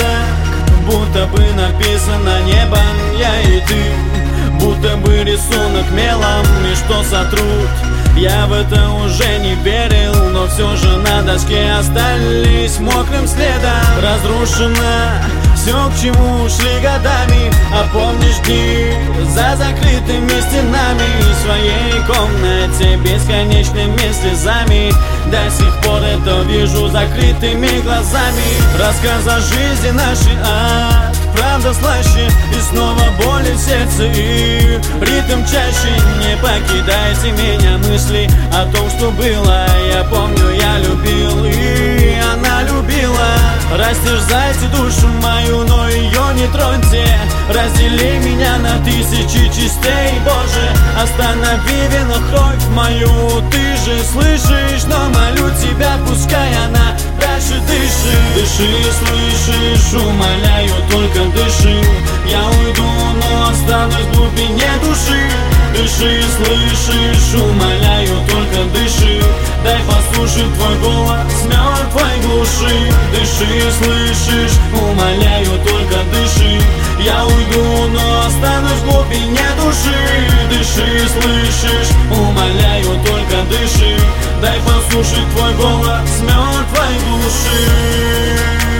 так, будто бы написано небом я и ты, будто бы рисунок мелом, и что сотрут. Я в это уже не верил, но все же на доске остались мокрым следом. Разрушено все, к чему шли годами. А помнишь дни за закрытыми стенами, в своей комнате бесконечными слезами? До сих пор это вижу закрытыми глазами. Рассказ о жизни нашей ад, правда слаще, и снова боли в сердце, и ритм чаще. Не покидайте меня мысли о том, что было. Я помню, я любил, и она любила. Растерзайте душу мою, но ее не троньте. Раздели меня на тысячи частей, Боже. Останови винокровь мою, ты же слышишь, но молю тебя, пускай она дальше дышит. Дыши, слышишь, умоляю, только дыши. Я уйду, но останусь в глубине души. Дыши, слышишь, умоляю, только дыши. Дай послушать твой голос в мертвой глуши. Дыши, слышишь, умоляю, только дыши. Я уйду, но останусь в глубине души. Дыши, слышишь, умоляю, только дыши. Дай послушать твой голос в мертвой глуши.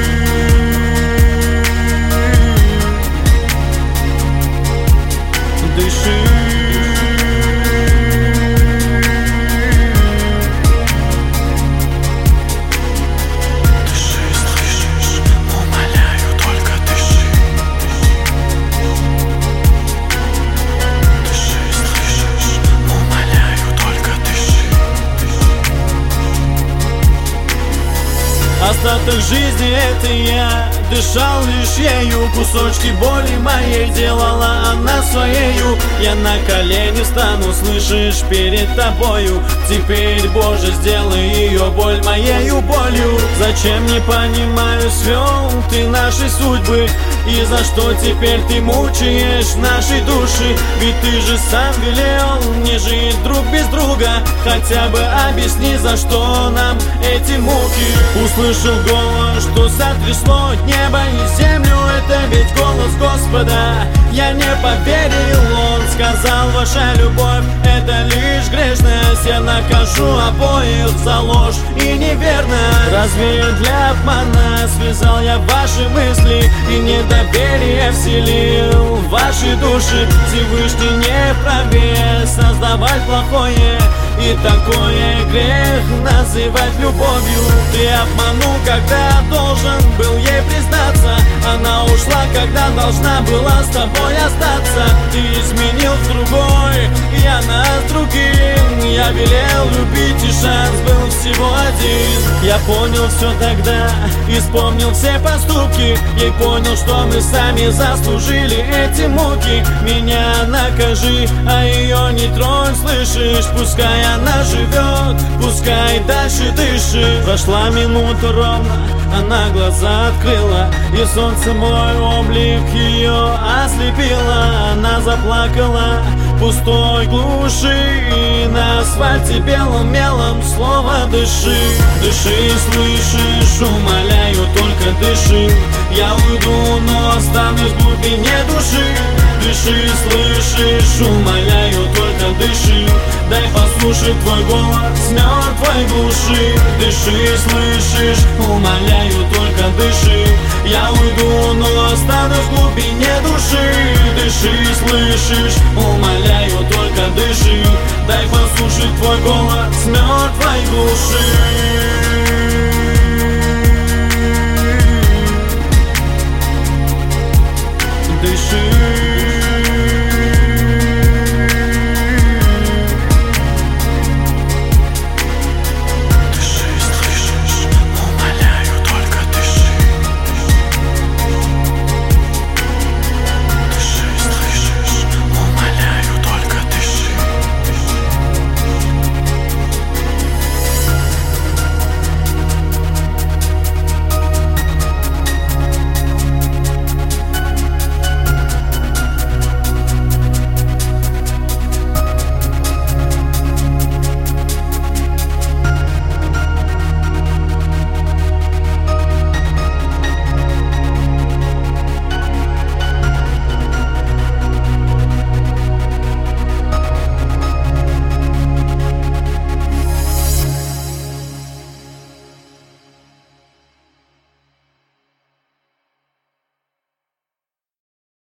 Остаток жизни это я дышал лишь ею. Кусочки боли моей делала она своею. Я на колени встану, слышишь, перед тобою. Теперь, Боже, сделай ее боль моею болью. Зачем, не понимаю, свел ты наши судьбы? И за что теперь ты мучаешь наши души? Ведь ты же сам велел не жить друг без друга. Хотя бы объясни, за что нам эти муки. Услышал голос, что сотрясло небо и землю. Это ведь голос Господа. Я не поверил, он сказал: ваша любовь — это лишь грешность. Я накажу обоих за ложь и неверность. Разве для обмана связал я ваши мысли и недоверие вселил в ваши души? Всевышний не вправе создавать плохое, и такое грех называть любовью. Ты обманул, когда должен был ей признаться. Она ушла, когда должна была с тобой остаться. Ты изменил с другой, я с другим. Я велел любить, и шанс был всего один. Я понял все тогда и вспомнил все поступки. Я понял, что мы сами заслужили эти муки. Меня накажи, а ее не тронь, слышишь? Пускай она живет, пускай дальше дышит. Прошла минута ровно, она глаза открыла, и солнце мой облик ее ослепило. Она заплакала в пустой глуши, и на асфальте белым мелом слово дыши. Дыши, слышишь, умоляю, только дыши. Я уйду, но останусь в глубине души. Дыши, слышишь, умоляю, только дыши. Дай послушать твой голос в мертвой глуши. Дыши, слышишь, умоляю, только дыши. Я уйду, но останусь в глубине души. Дыши, слышишь, умоляю, только дыши. Дай послушать твой голос в мертвой глуши.